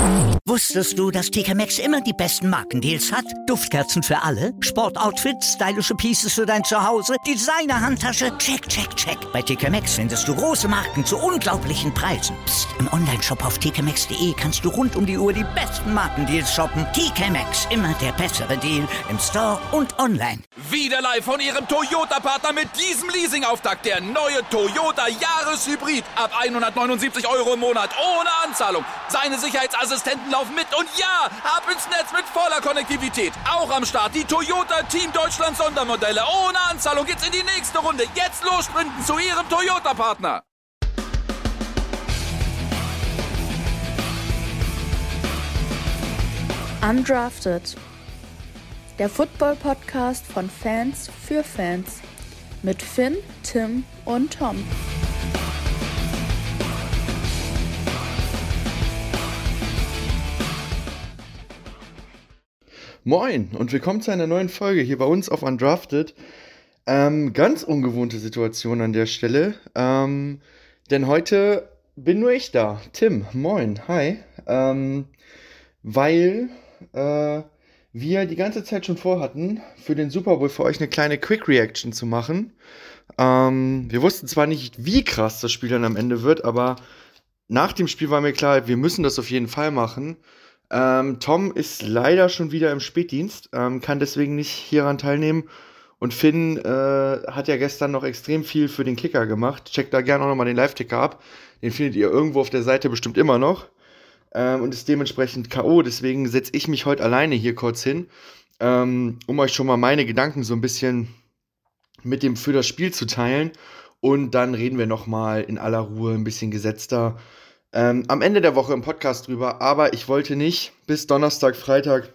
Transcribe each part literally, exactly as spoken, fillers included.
Wusstest du, dass T K Maxx immer die besten Markendeals hat? Duftkerzen für alle, Sportoutfits, stylische Pieces für dein Zuhause, Designer-Handtasche, check, check, check. Bei T K Maxx findest du große Marken zu unglaublichen Preisen. Psst. Im Onlineshop auf t k maxx punkt d e kannst du rund um die Uhr die besten Markendeals shoppen. T K Maxx, immer der bessere Deal im Store und online. Wieder live von Ihrem Toyota-Partner mit diesem Leasing-Auftakt. Der neue Toyota Jahreshybrid. Ab hundertneunundsiebzig Euro im Monat. Ohne Anzahlung. Seine Sicherheitsassistenten laufen mit. Und ja, ab ins Netz mit voller Konnektivität. Auch am Start die Toyota Team Deutschland Sondermodelle. Ohne Anzahlung geht's in die nächste Runde. Jetzt los sprinten zu Ihrem Toyota-Partner. Undrafted. Der Football-Podcast von Fans für Fans. Mit Finn, Tim und Tom. Moin und willkommen zu einer neuen Folge hier bei uns auf Undrafted. Ähm, ganz ungewohnte Situation an der Stelle, ähm, denn heute bin nur ich da. Tim, moin, hi. Ähm, weil äh, wir die ganze Zeit schon vorhatten, für den Super Bowl für euch eine kleine Quick Reaction zu machen. Ähm, wir wussten zwar nicht, wie krass das Spiel dann am Ende wird, aber nach dem Spiel war mir klar, wir müssen das auf jeden Fall machen. Ähm, Tom ist leider schon wieder im Spätdienst, ähm, kann deswegen nicht hieran teilnehmen. Und Finn äh, hat ja gestern noch extrem viel für den Kicker gemacht. Checkt da gerne auch nochmal den Live-Ticker ab. Den findet ihr irgendwo auf der Seite bestimmt immer noch. Ähm, und ist dementsprechend K O. Deswegen setze ich mich heute alleine hier kurz hin, ähm, um euch schon mal meine Gedanken so ein bisschen mit dem für das Spiel zu teilen. Und dann reden wir nochmal in aller Ruhe ein bisschen gesetzter Ähm, am Ende der Woche im Podcast drüber, aber ich wollte nicht bis Donnerstag, Freitag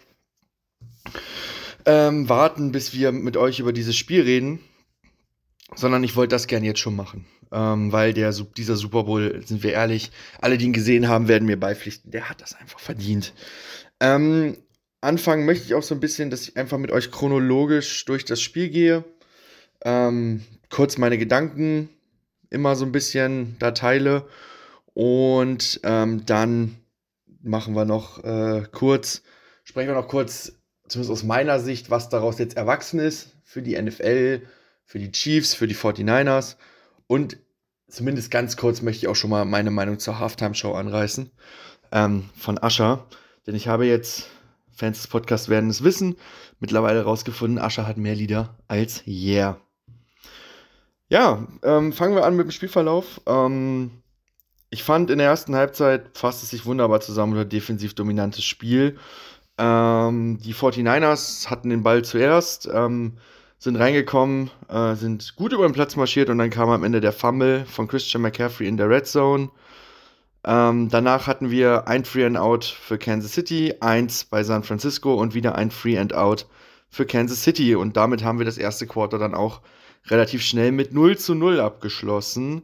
ähm, warten, bis wir mit euch über dieses Spiel reden, sondern ich wollte das gerne jetzt schon machen, ähm, weil der, dieser Super Bowl, sind wir ehrlich, alle, die ihn gesehen haben, werden mir beipflichten, der hat das einfach verdient. Ähm, anfangen möchte ich auch so ein bisschen, dass ich einfach mit euch chronologisch durch das Spiel gehe, ähm, kurz meine Gedanken immer so ein bisschen da teile. Und ähm, dann machen wir noch äh, kurz, sprechen wir noch kurz, zumindest aus meiner Sicht, was daraus jetzt erwachsen ist für die N F L, für die Chiefs, für die forty-niners. Und zumindest ganz kurz möchte ich auch schon mal meine Meinung zur Halftime-Show anreißen ähm, von Usher. Denn ich habe jetzt, Fans des Podcasts werden es wissen, mittlerweile rausgefunden, Usher hat mehr Lieder als Yeah. Ja, ähm, fangen wir an mit dem Spielverlauf. Ähm, Ich fand, in der ersten Halbzeit fasst es sich wunderbar zusammen, oder defensiv dominantes Spiel. Ähm, die forty-niners hatten den Ball zuerst, ähm, sind reingekommen, äh, sind gut über den Platz marschiert und dann kam am Ende der Fumble von Christian McCaffrey in der Red Zone. Ähm, danach hatten wir ein Free and Out für Kansas City, eins bei San Francisco und wieder ein Free and Out für Kansas City. Und damit haben wir das erste Quarter dann auch relativ schnell mit null zu null abgeschlossen.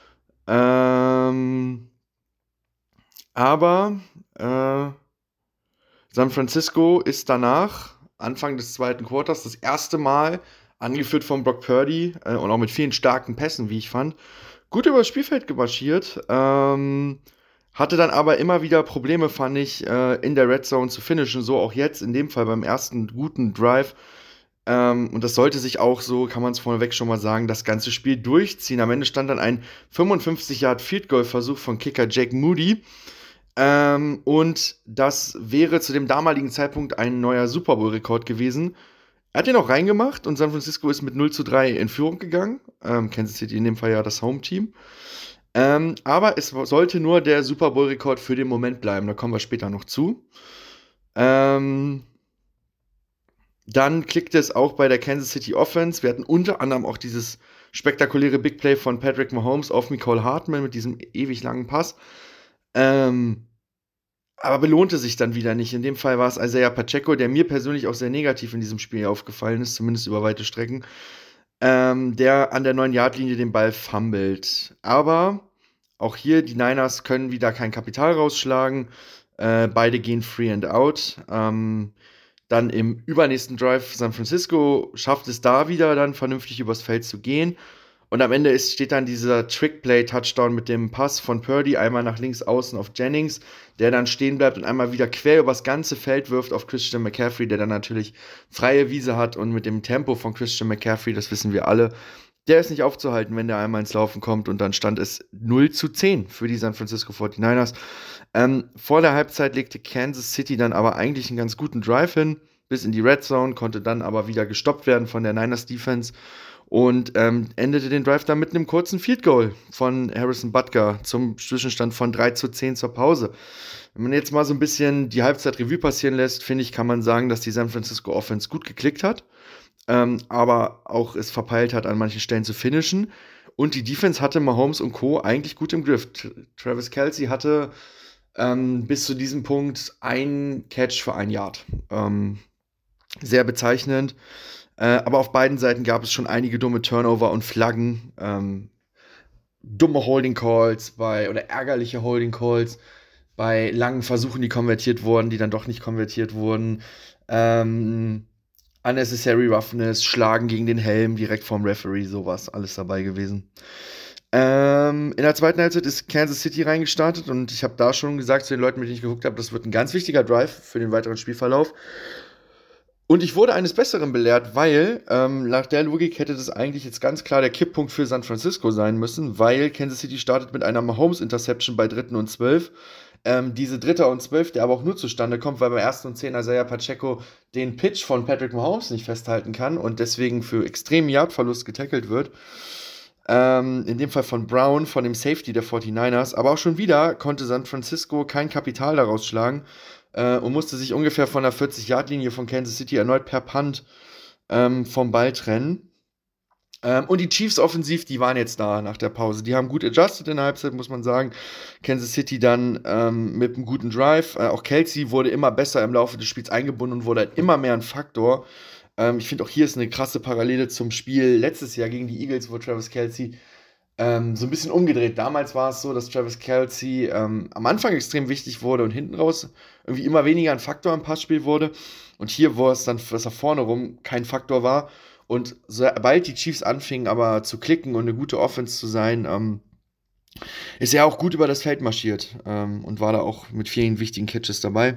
Ähm, aber äh, San Francisco ist danach, Anfang des zweiten Quarters, das erste Mal, angeführt von Brock Purdy äh, und auch mit vielen starken Pässen, wie ich fand, gut über das Spielfeld gemarschiert. Ähm, hatte dann aber immer wieder Probleme, fand ich, äh, in der Red Zone zu finishen. So auch jetzt, in dem Fall beim ersten guten Drive. Ähm, und das sollte sich auch, so kann man es vorneweg schon mal sagen, das ganze Spiel durchziehen. Am Ende stand dann ein fünfundfünfzig Yard Field Goal Versuch von Kicker Jake Moody. Ähm, und das wäre zu dem damaligen Zeitpunkt ein neuer Super Bowl Rekord gewesen. Er hat den auch reingemacht und San Francisco ist mit null zu drei in Führung gegangen. Ähm, Kansas City in dem Fall ja das Home-Team. Ähm, aber es sollte nur der Super Bowl Rekord für den Moment bleiben. Da kommen wir später noch zu. Ähm... Dann klickte es auch bei der Kansas City Offense. Wir hatten unter anderem auch dieses spektakuläre Big Play von Patrick Mahomes auf Mecole Hardman mit diesem ewig langen Pass. Ähm, aber belohnte sich dann wieder nicht. In dem Fall war es Isaiah Pacheco, der mir persönlich auch sehr negativ in diesem Spiel aufgefallen ist, zumindest über weite Strecken, ähm, der an der neun Yard Linie den Ball fummelt. Aber auch hier, die Niners können wieder kein Kapital rausschlagen. Äh, beide gehen free and out. Ähm, Dann im übernächsten Drive San Francisco schafft es da wieder dann vernünftig übers Feld zu gehen. Und am Ende ist, steht dann dieser Trick-Play-Touchdown mit dem Pass von Purdy, einmal nach links außen auf Jennings, der dann stehen bleibt und einmal wieder quer übers ganze Feld wirft auf Christian McCaffrey, der dann natürlich freie Wiese hat. Und mit dem Tempo von Christian McCaffrey, das wissen wir alle, der ist nicht aufzuhalten, wenn der einmal ins Laufen kommt. Und dann stand es null zu zehn für die San Francisco forty-niners. Ähm, vor der Halbzeit legte Kansas City dann aber eigentlich einen ganz guten Drive hin, bis in die Red Zone, konnte dann aber wieder gestoppt werden von der Niners Defense und ähm, endete den Drive dann mit einem kurzen Field Goal von Harrison Butker zum Zwischenstand von drei zu zehn zur Pause. Wenn man jetzt mal so ein bisschen die Halbzeit Revue passieren lässt, finde ich, kann man sagen, dass die San Francisco Offense gut geklickt hat, ähm, aber auch es verpeilt hat, an manchen Stellen zu finishen. Und die Defense hatte Mahomes und Co. eigentlich gut im Griff. Travis Kelce hatte ähm, bis zu diesem Punkt ein Catch für ein Yard. Ähm, sehr bezeichnend. Äh, aber auf beiden Seiten gab es schon einige dumme Turnover und Flaggen. Ähm, dumme Holding Calls bei, oder ärgerliche Holding Calls bei langen Versuchen, die konvertiert wurden, die dann doch nicht konvertiert wurden. Ähm, unnecessary Roughness, Schlagen gegen den Helm direkt vom Referee, sowas, alles dabei gewesen. Ähm, in der zweiten Halbzeit ist Kansas City reingestartet und ich habe da schon gesagt zu den Leuten, mit denen ich geguckt habe, das wird ein ganz wichtiger Drive für den weiteren Spielverlauf. Und ich wurde eines Besseren belehrt, weil ähm, nach der Logik hätte das eigentlich jetzt ganz klar der Kipppunkt für San Francisco sein müssen, weil Kansas City startet mit einer Mahomes-Interception bei dritten und zwölf. Ähm, diese dritter und zwölf, der aber auch nur zustande kommt, weil beim ersten und zehn Isaiah Pacheco den Pitch von Patrick Mahomes nicht festhalten kann und deswegen für extremen Yardverlust getackelt wird. Ähm, in dem Fall von Brown, von dem Safety der forty-niners. Aber auch schon wieder konnte San Francisco kein Kapital daraus schlagen äh, und musste sich ungefähr von der vierzig-Yard-Linie von Kansas City erneut per Punt ähm, vom Ball trennen. Ähm, und die Chiefs offensiv, die waren jetzt da nach der Pause. Die haben gut adjusted in der Halbzeit, muss man sagen. Kansas City dann ähm, mit einem guten Drive. Äh, auch Kelce wurde immer besser im Laufe des Spiels eingebunden und wurde halt immer mehr ein Faktor. Ähm, ich finde auch hier ist eine krasse Parallele zum Spiel letztes Jahr gegen die Eagles, wo Travis Kelce ähm, so ein bisschen umgedreht. Damals war es so, dass Travis Kelce ähm, am Anfang extrem wichtig wurde und hinten raus irgendwie immer weniger ein Faktor im Passspiel wurde. Und hier, wo es dann, dass er vorne rum kein Faktor war. Und sobald die Chiefs anfingen aber zu klicken und eine gute Offense zu sein, ähm, ist er auch gut über das Feld marschiert ähm, und war da auch mit vielen wichtigen Catches dabei.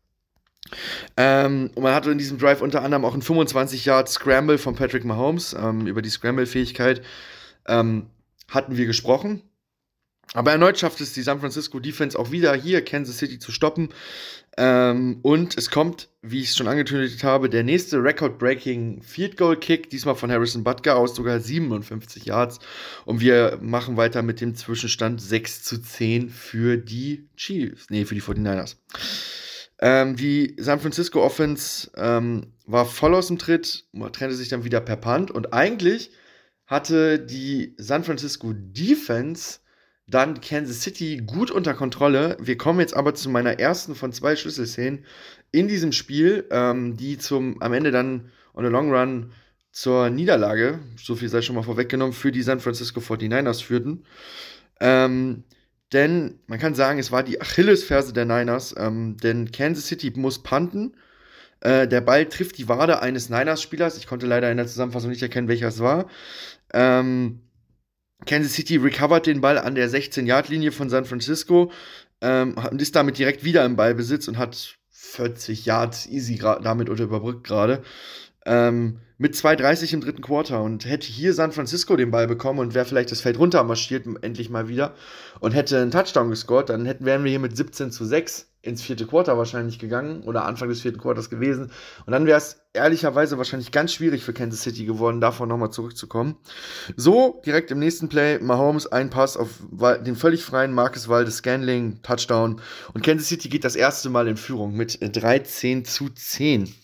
Ähm, und man hatte in diesem Drive unter anderem auch einen fünfundzwanzig-Yard-Scramble von Patrick Mahomes. Ähm, über die Scramble-Fähigkeit ähm, hatten wir gesprochen. Aber erneut schafft es die San Francisco Defense auch wieder hier Kansas City zu stoppen. Ähm, und es kommt, wie ich es schon angekündigt habe, der nächste Record-Breaking Field Goal Kick, diesmal von Harrison Butker aus sogar siebenundfünfzig Yards. Und wir machen weiter mit dem Zwischenstand sechs zu zehn für die Chiefs, nee, für die forty-niners. Ähm, die San Francisco Offense ähm, war voll aus dem Tritt, trennte sich dann wieder per Punt. Und eigentlich hatte die San Francisco Defense dann Kansas City gut unter Kontrolle. Wir kommen jetzt aber zu meiner ersten von zwei Schlüsselszenen in diesem Spiel, ähm, die zum am Ende dann on the long run zur Niederlage, so viel sei schon mal vorweggenommen, für die San Francisco forty-niners führten. Ähm, denn man kann sagen, es war die Achillesferse der Niners, ähm, denn Kansas City muss punten. Äh, der Ball trifft die Wade eines Niners-Spielers. Ich konnte leider in der Zusammenfassung nicht erkennen, welcher es war. Ähm, Kansas City recovert den Ball an der sechzehn-Yard-Linie von San Francisco ähm, und ist damit direkt wieder im Ballbesitz und hat vierzig Yards easy damit oder überbrückt gerade. Ähm, mit zwei dreißig im dritten Quarter und hätte hier San Francisco den Ball bekommen und wäre vielleicht das Feld runter marschiert, endlich mal wieder, und hätte einen Touchdown gescored, dann hätten, wären wir hier mit siebzehn zu sechs ins vierte Quarter wahrscheinlich gegangen oder Anfang des vierten Quarters gewesen. Und dann wäre es ehrlicherweise wahrscheinlich ganz schwierig für Kansas City geworden, davon nochmal zurückzukommen. So, direkt im nächsten Play, Mahomes, ein Pass auf den völlig freien Marcus Valdes-Scantling, Touchdown. Und Kansas City geht das erste Mal in Führung mit dreizehn zu zehn.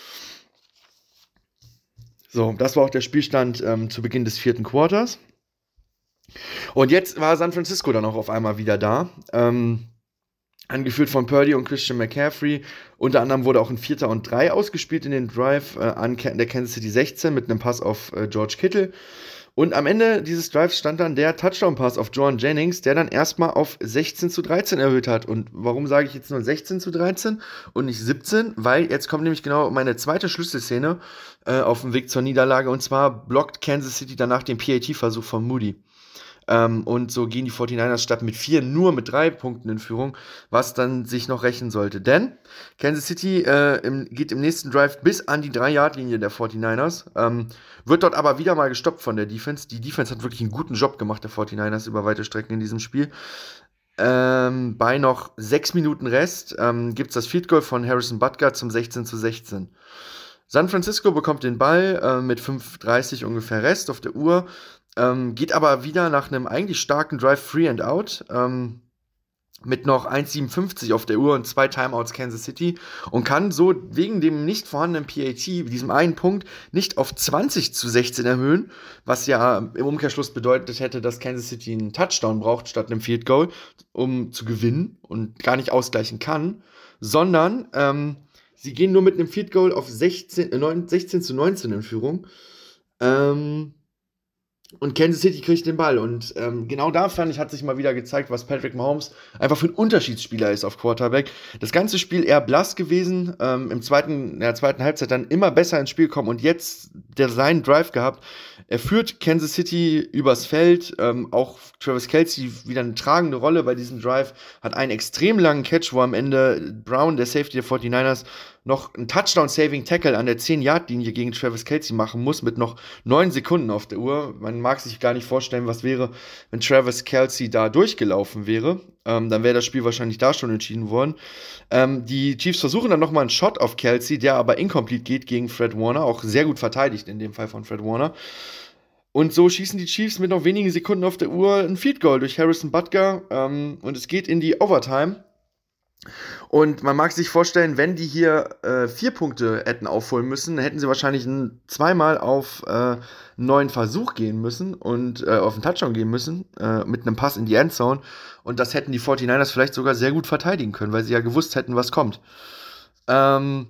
So, das war auch der Spielstand ähm, zu Beginn des vierten Quarters. Und jetzt war San Francisco dann auch auf einmal wieder da. Ähm, angeführt von Purdy und Christian McCaffrey. Unter anderem wurde auch ein Vierter und Drei ausgespielt in den Drive äh, an der Kansas City sechzehn mit einem Pass auf äh, George Kittle. Und am Ende dieses Drives stand dann der Touchdown-Pass auf Jauan Jennings, der dann erstmal auf sechzehn zu dreizehn erhöht hat. Und warum sage ich jetzt nur sechzehn zu dreizehn und nicht siebzehn? Weil jetzt kommt nämlich genau meine zweite Schlüsselszene äh, auf dem Weg zur Niederlage. Und zwar blockt Kansas City danach den P A T-Versuch von Moody. Ähm, und so gehen die forty-niners statt mit vier nur mit drei Punkten in Führung, was dann sich noch rächen sollte. Denn Kansas City äh, im, geht im nächsten Drive bis an die drei Yard Linie der forty-niners, ähm, wird dort aber wieder mal gestoppt von der Defense. Die Defense hat wirklich einen guten Job gemacht, der forty-niners, über weite Strecken in diesem Spiel. Ähm, bei noch sechs Minuten Rest ähm, gibt es das Field Goal von Harrison Butker zum sechzehn zu sechzehn. San Francisco bekommt den Ball äh, mit fünf dreißig ungefähr Rest auf der Uhr. Ähm, geht aber wieder nach einem eigentlich starken Drive Free and Out ähm, mit noch eins siebenundfünfzig auf der Uhr und zwei Timeouts Kansas City und kann so wegen dem nicht vorhandenen P A T, diesem einen Punkt, nicht auf zwanzig zu sechzehn erhöhen, was ja im Umkehrschluss bedeutet hätte, dass Kansas City einen Touchdown braucht statt einem Field Goal, um zu gewinnen und gar nicht ausgleichen kann, sondern ähm, sie gehen nur mit einem Field Goal auf sechzehn, äh, neun, sechzehn zu neunzehn in Führung. Ähm, Und Kansas City kriegt den Ball. Und ähm, genau da, fand ich, hat sich mal wieder gezeigt, was Patrick Mahomes einfach für ein Unterschiedsspieler ist auf Quarterback. Das ganze Spiel eher blass gewesen, ähm, im zweiten, in der zweiten Halbzeit dann immer besser ins Spiel kommen und jetzt der seinen Drive gehabt. Er führt Kansas City übers Feld, ähm, auch Travis Kelce wieder eine tragende Rolle bei diesem Drive, hat einen extrem langen Catch, wo am Ende Brown, der Safety der forty-niners, noch einen Touchdown-Saving-Tackle an der zehn Yard Linie gegen Travis Kelce machen muss, mit noch neun Sekunden auf der Uhr. Man mag sich gar nicht vorstellen, was wäre, wenn Travis Kelce da durchgelaufen wäre. Ähm, dann wäre das Spiel wahrscheinlich da schon entschieden worden. Ähm, die Chiefs versuchen dann nochmal einen Shot auf Kelce, der aber incomplete geht gegen Fred Warner, auch sehr gut verteidigt in dem Fall von Fred Warner. Und so schießen die Chiefs mit noch wenigen Sekunden auf der Uhr ein Field Goal durch Harrison Butker ähm, und es geht in die Overtime. Und man mag sich vorstellen, wenn die hier äh, vier Punkte hätten aufholen müssen, hätten sie wahrscheinlich ein, zweimal auf äh, einen neuen Versuch gehen müssen und äh, auf einen Touchdown gehen müssen, äh, mit einem Pass in die Endzone. Und das hätten die forty-niners vielleicht sogar sehr gut verteidigen können, weil sie ja gewusst hätten, was kommt. Ähm,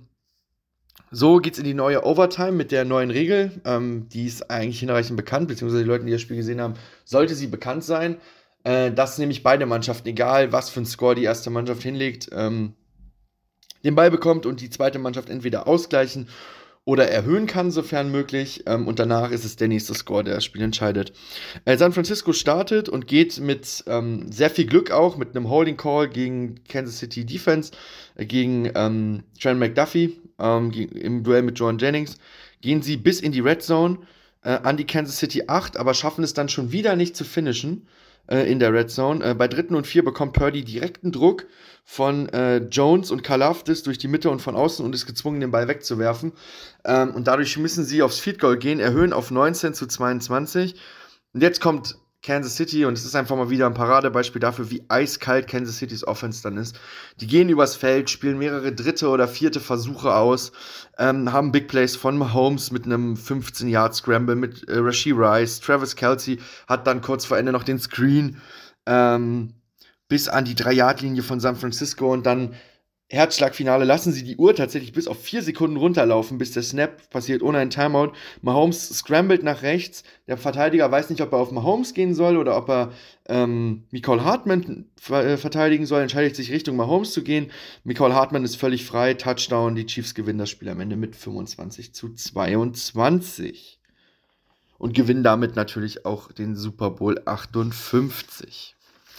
so geht's in die neue Overtime mit der neuen Regel. Ähm, die ist eigentlich hinreichend bekannt, beziehungsweise die Leute, die das Spiel gesehen haben, sollte sie bekannt sein. Dass nämlich beide Mannschaften, egal was für ein Score die erste Mannschaft hinlegt, ähm, den Ball bekommt und die zweite Mannschaft entweder ausgleichen oder erhöhen kann, sofern möglich. Ähm, und danach ist es der nächste Score, der das Spiel entscheidet. Äh, San Francisco startet und geht mit ähm, sehr viel Glück auch, mit einem Holding Call gegen Kansas City Defense, äh, gegen ähm, Trent McDuffie, ähm, im Duell mit Jauan Jennings, gehen sie bis in die Red Zone äh, an die Kansas City acht, aber schaffen es dann schon wieder nicht zu finishen in der Red Zone. Äh, bei dritten und vier bekommt Purdy direkten Druck von äh, Jones und Karlaftis durch die Mitte und von außen und ist gezwungen, den Ball wegzuwerfen. Ähm, und dadurch müssen sie aufs Field Goal gehen, erhöhen auf neunzehn zu zweiundzwanzig. Und jetzt kommt Kansas City und es ist einfach mal wieder ein Paradebeispiel dafür, wie eiskalt Kansas Citys Offense dann ist. Die gehen übers Feld, spielen mehrere dritte oder vierte Versuche aus, ähm, haben Big Plays von Mahomes mit einem fünfzehn Yard Scramble mit äh, Rashee Rice. Travis Kelce hat dann kurz vor Ende noch den Screen ähm, bis an die drei Yard Linie von San Francisco und dann Herzschlagfinale, lassen sie die Uhr tatsächlich bis auf vier Sekunden runterlaufen, bis der Snap passiert ohne ein Timeout. Mahomes scrambled nach rechts. Der Verteidiger weiß nicht, ob er auf Mahomes gehen soll oder ob er ähm, Mecole Hardman äh, verteidigen soll. Entscheidet sich Richtung Mahomes zu gehen. Mecole Hardman ist völlig frei. Touchdown. Die Chiefs gewinnen das Spiel am Ende mit fünfundzwanzig zu zweiundzwanzig. Und gewinnen damit natürlich auch den Super Bowl achtundfünfzig.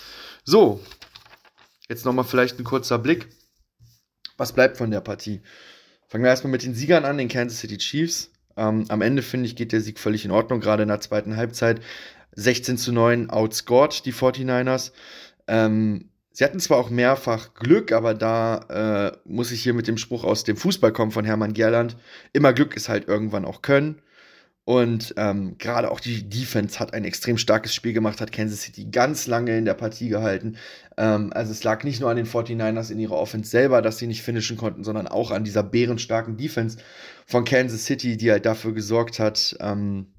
So, jetzt nochmal vielleicht ein kurzer Blick. Was bleibt von der Partie? Fangen wir erstmal mit den Siegern an, den Kansas City Chiefs. Ähm, am Ende, finde ich, geht der Sieg völlig in Ordnung, gerade in der zweiten Halbzeit. sechzehn zu neun outscored die forty-niners. Ähm, sie hatten zwar auch mehrfach Glück, aber da äh, muss ich hier mit dem Spruch aus dem Fußball kommen von Hermann Gerland. Immer Glück ist halt irgendwann auch Können. Und ähm, gerade auch die Defense hat ein extrem starkes Spiel gemacht, hat Kansas City ganz lange in der Partie gehalten. Ähm, also es lag nicht nur an den forty-niners in ihrer Offense selber, dass sie nicht finishen konnten, sondern auch an dieser bärenstarken Defense von Kansas City, die halt dafür gesorgt hat, ähm,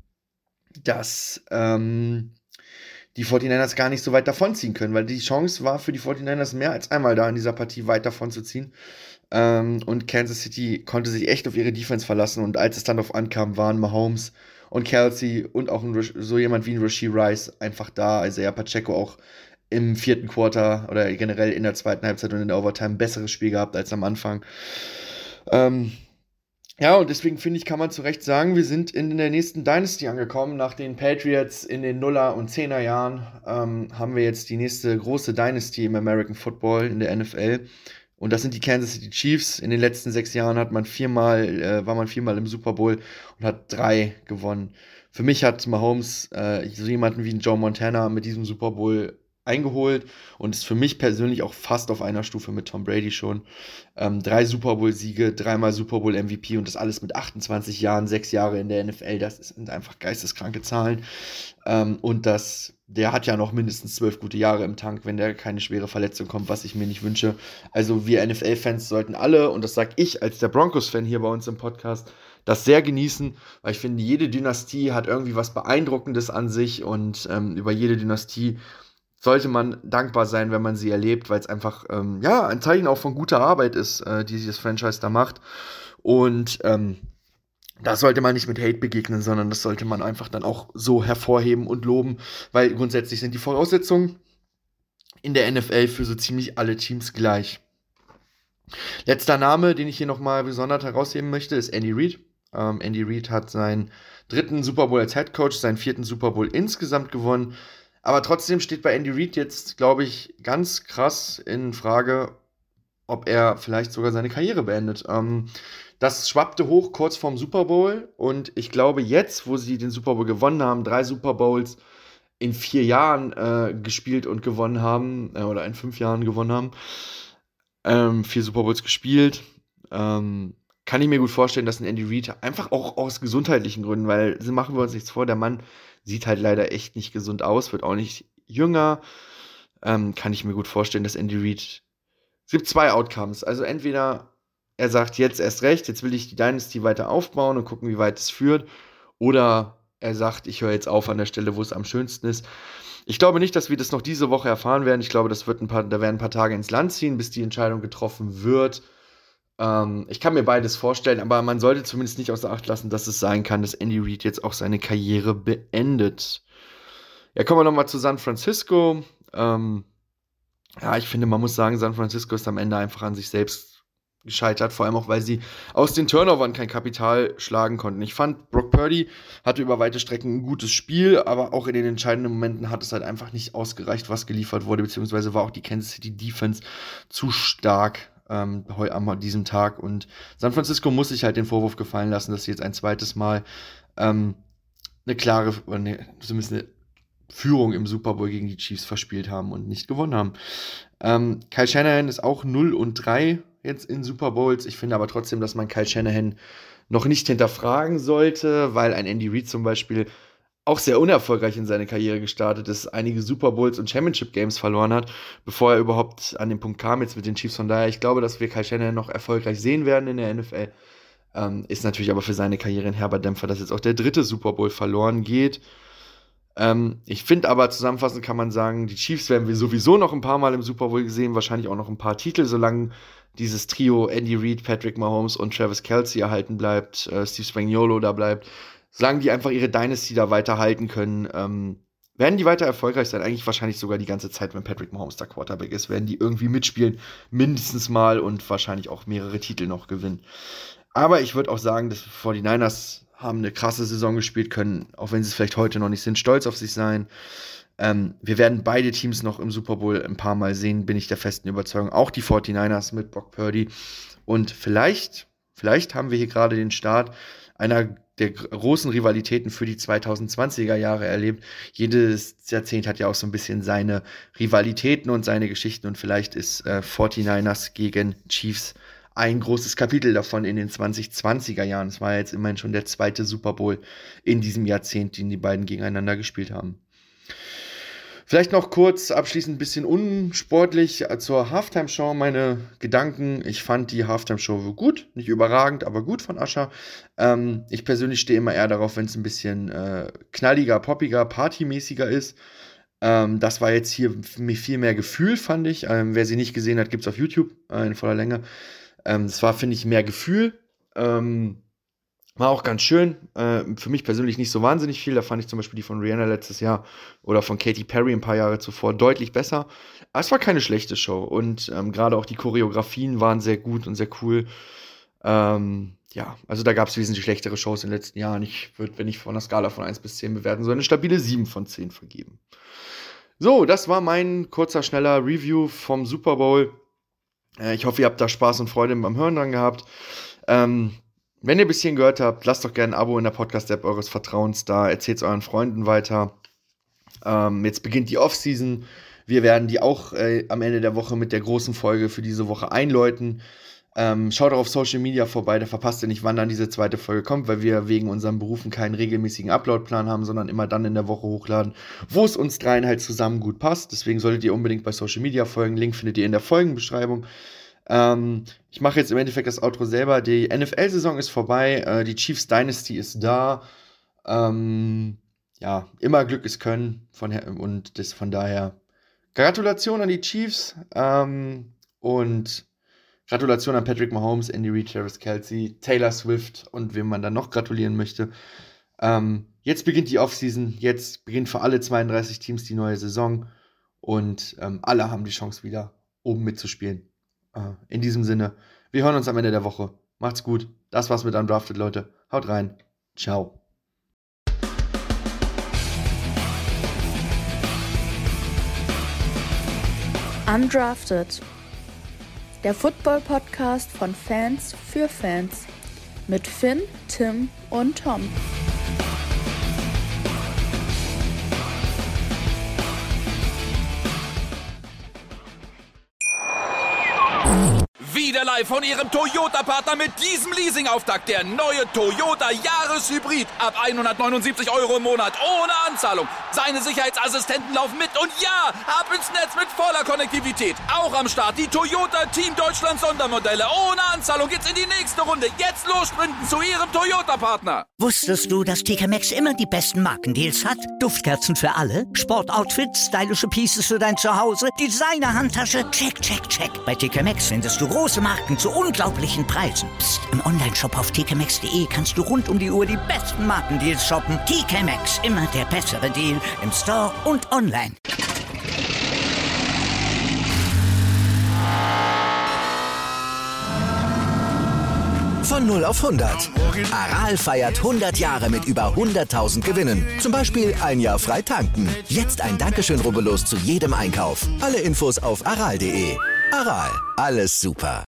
dass ähm, die forty-niners gar nicht so weit davonziehen können, weil die Chance war für die forty-niners mehr als einmal da in dieser Partie weit davon zu ziehen. Ähm, und Kansas City konnte sich echt auf ihre Defense verlassen und als es dann darauf ankam, waren Mahomes und Kelsey und auch ein, so jemand wie ein Rashee Rice einfach da. Also ja, Pacheco auch im vierten Quarter oder generell in der zweiten Halbzeit und in der Overtime ein besseres Spiel gehabt als am Anfang. Ähm, ja, und deswegen finde ich, kann man zu Recht sagen, wir sind in der nächsten Dynasty angekommen. Nach den Patriots in den Nuller- und Zehner Jahren ähm, haben wir jetzt die nächste große Dynasty im American Football in der N F L. Und das sind die Kansas City Chiefs. In den letzten sechs Jahren hat man viermal, äh, war man viermal im Super Bowl und hat drei gewonnen. Für mich hat Mahomes äh, so jemanden wie Joe Montana mit diesem Super Bowl eingeholt und ist für mich persönlich auch fast auf einer Stufe mit Tom Brady schon. Ähm, drei Super Bowl-Siege, dreimal Super Bowl-M V P und das alles mit achtundzwanzig Jahren, sechs Jahre in der N F L, das sind einfach geisteskranke Zahlen. Ähm, und das, der hat ja noch mindestens zwölf gute Jahre im Tank, wenn der keine schwere Verletzung kommt, was ich mir nicht wünsche. Also wir N F L-Fans sollten alle, und das sage ich als der Broncos-Fan hier bei uns im Podcast, das sehr genießen, weil ich finde, jede Dynastie hat irgendwie was Beeindruckendes an sich und ähm, über jede Dynastie sollte man dankbar sein, wenn man sie erlebt, weil es einfach, ähm, ja, ein Zeichen auch von guter Arbeit ist, äh, die dieses Franchise da macht. Und ähm, das sollte man nicht mit Hate begegnen, sondern das sollte man einfach dann auch so hervorheben und loben, weil grundsätzlich sind die Voraussetzungen in der N F L für so ziemlich alle Teams gleich. Letzter Name, den ich hier nochmal besonders herausheben möchte, ist Andy Reid. Ähm, Andy Reid hat seinen dritten Super Bowl als Head Coach, seinen vierten Super Bowl insgesamt gewonnen. Aber trotzdem steht bei Andy Reid jetzt, glaube ich, ganz krass in Frage, ob er vielleicht sogar seine Karriere beendet. Ähm, das schwappte hoch kurz vorm Super Bowl und ich glaube jetzt, wo sie den Super Bowl gewonnen haben, drei Super Bowls in vier Jahren äh, gespielt und gewonnen haben, äh, oder in fünf Jahren gewonnen haben, ähm, vier Super Bowls gespielt, ähm, kann ich mir gut vorstellen, dass ein Andy Reid einfach auch aus gesundheitlichen Gründen, weil, machen wir uns nichts vor, der Mann sieht halt leider echt nicht gesund aus, wird auch nicht jünger. Ähm, kann ich mir gut vorstellen, dass Andy Reid. Es gibt zwei Outcomes. Also entweder er sagt jetzt erst recht, jetzt will ich die Dynasty weiter aufbauen und gucken, wie weit es führt. Oder er sagt, ich höre jetzt auf an der Stelle, wo es am schönsten ist. Ich glaube nicht, dass wir das noch diese Woche erfahren werden. Ich glaube, das wird ein paar, da werden ein paar Tage ins Land ziehen, bis die Entscheidung getroffen wird. Ähm, ich kann mir beides vorstellen, aber man sollte zumindest nicht außer Acht lassen, dass es sein kann, dass Andy Reid jetzt auch seine Karriere beendet. Ja, kommen wir nochmal zu San Francisco. Ähm, ja, ich finde, man muss sagen, San Francisco ist am Ende einfach an sich selbst gescheitert, vor allem auch, weil sie aus den Turnovern kein Kapital schlagen konnten. Ich fand, Brock Purdy hatte über weite Strecken ein gutes Spiel, aber auch in den entscheidenden Momenten hat es halt einfach nicht ausgereicht, was geliefert wurde, beziehungsweise war auch die Kansas City Defense zu stark ähm, heute an diesem Tag. Und San Francisco muss sich halt den Vorwurf gefallen lassen, dass sie jetzt ein zweites Mal ähm, eine klare, oder eine, zumindest eine Führung im Super Bowl gegen die Chiefs verspielt haben und nicht gewonnen haben. Ähm, Kyle Shanahan ist auch null und drei jetzt in Super Bowls. Ich finde aber trotzdem, dass man Kyle Shanahan noch nicht hinterfragen sollte, weil ein Andy Reid zum Beispiel auch sehr unerfolgreich in seine Karriere gestartet ist, einige Super Bowls und Championship Games verloren hat, bevor er überhaupt an den Punkt kam jetzt mit den Chiefs. Von daher, ich glaube, dass wir Kyle Shanahan noch erfolgreich sehen werden in der N F L. Ähm, ist natürlich aber für seine Karriere ein herber Dämpfer, dass jetzt auch der dritte Super Bowl verloren geht. Ähm, ich finde aber, zusammenfassend kann man sagen, die Chiefs werden wir sowieso noch ein paar Mal im Super Bowl sehen, wahrscheinlich auch noch ein paar Titel, solange dieses Trio Andy Reid, Patrick Mahomes und Travis Kelce erhalten bleibt, äh, Steve Spagnuolo da bleibt. Solange die einfach ihre Dynasty da weiterhalten können, ähm, werden die weiter erfolgreich sein. Eigentlich wahrscheinlich sogar die ganze Zeit, wenn Patrick Mahomes der Quarterback ist, werden die irgendwie mitspielen, mindestens mal und wahrscheinlich auch mehrere Titel noch gewinnen. Aber ich würde auch sagen, dass forty-niners haben eine krasse Saison gespielt, können, auch wenn sie es vielleicht heute noch nicht sind, stolz auf sich sein. Ähm, wir werden beide Teams noch im Super Bowl ein paar Mal sehen, bin ich der festen Überzeugung. Auch die forty-niners mit Brock Purdy. Und vielleicht, vielleicht haben wir hier gerade den Start einer der großen Rivalitäten für die zweitausendzwanziger Jahre erlebt. Jedes Jahrzehnt hat ja auch so ein bisschen seine Rivalitäten und seine Geschichten. Und vielleicht ist äh, forty-niners gegen Chiefs ein großes Kapitel davon in den zweitausendzwanziger Jahren. Es war jetzt immerhin schon der zweite Super Bowl in diesem Jahrzehnt, den die beiden gegeneinander gespielt haben. Vielleicht noch kurz abschließend ein bisschen unsportlich zur Halftime-Show meine Gedanken. Ich fand die Halftime-Show gut, nicht überragend, aber gut von Usher. Ähm, ich persönlich stehe immer eher darauf, wenn es ein bisschen äh, knalliger, poppiger, partymäßiger ist. Ähm, das war jetzt hier viel mehr Gefühl, fand ich. Ähm, wer sie nicht gesehen hat, gibt es auf YouTube äh, in voller Länge. Ähm, das war, finde ich, mehr Gefühl. Ähm, War auch ganz schön. Äh, für mich persönlich nicht so wahnsinnig viel. Da fand ich zum Beispiel die von Rihanna letztes Jahr oder von Katy Perry ein paar Jahre zuvor deutlich besser. Aber es war keine schlechte Show. Und ähm, gerade auch die Choreografien waren sehr gut und sehr cool. Ähm, ja, also da gab es wesentlich schlechtere Shows in den letzten Jahren. Ich würde, wenn ich von einer Skala von eins bis zehn bewerten soll, eine stabile sieben von zehn vergeben. So, das war mein kurzer, schneller Review vom Super Bowl. Äh, ich hoffe, ihr habt da Spaß und Freude beim Hören dran gehabt. Ähm, Wenn ihr ein bisschen gehört habt, lasst doch gerne ein Abo in der Podcast-App eures Vertrauens da. Erzählt es euren Freunden weiter. Ähm, jetzt beginnt die Offseason. Wir werden die auch äh, am Ende der Woche mit der großen Folge für diese Woche einläuten. Ähm, schaut auch auf Social Media vorbei, da verpasst ihr nicht, wann dann diese zweite Folge kommt, weil wir wegen unseren Berufen keinen regelmäßigen Upload-Plan haben, sondern immer dann in der Woche hochladen, wo es uns dreien halt zusammen gut passt. Deswegen solltet ihr unbedingt bei Social Media folgen. Link findet ihr in der Folgenbeschreibung. Ähm, ich mache jetzt im Endeffekt das Outro selber. Die N F L-Saison ist vorbei, äh, die Chiefs Dynasty ist da. Ähm, ja, immer Glück ist Können von her- und das von daher Gratulation an die Chiefs ähm, und Gratulation an Patrick Mahomes, Andy Reid, Travis Kelce, Taylor Swift und wem man dann noch gratulieren möchte. Ähm, jetzt beginnt die Offseason, jetzt beginnt für alle zweiunddreißig Teams die neue Saison und ähm, alle haben die Chance wieder oben mitzuspielen. In diesem Sinne, wir hören uns am Ende der Woche. Macht's gut. Das war's mit Undrafted, Leute. Haut rein. Ciao. Undrafted. Der Football-Podcast von Fans für Fans. Mit Finn, Tim und Tom. Wieder live von Ihrem Toyota-Partner mit diesem Leasing-Auftakt. Der neue Toyota Jahreshybrid. Ab hundertneunundsiebzig Euro im Monat. Ohne Anzahlung. Seine Sicherheitsassistenten laufen mit. Und ja, ab ins Netz mit voller Konnektivität. Auch am Start die Toyota Team Deutschland Sondermodelle. Ohne Anzahlung geht's in die nächste Runde. Jetzt los sprinten zu Ihrem Toyota-Partner. Wusstest du, dass T K Maxx immer die besten Markendeals hat? Duftkerzen für alle, Sportoutfits, stylische Pieces für dein Zuhause, Designer-Handtasche, check, check, check. Bei T K Maxx findest du große Marken zu unglaublichen Preisen. Psst. Im Onlineshop auf t k maxx punkt de kannst du rund um die Uhr die besten Markendeals shoppen. T K Maxx, immer der bessere Deal im Store und online. Von null auf hundert. Aral feiert hundert Jahre mit über hunderttausend Gewinnen. Zum Beispiel ein Jahr frei tanken. Jetzt ein Dankeschön, rubbellos zu jedem Einkauf. Alle Infos auf aral punkt de. Aral, alles super.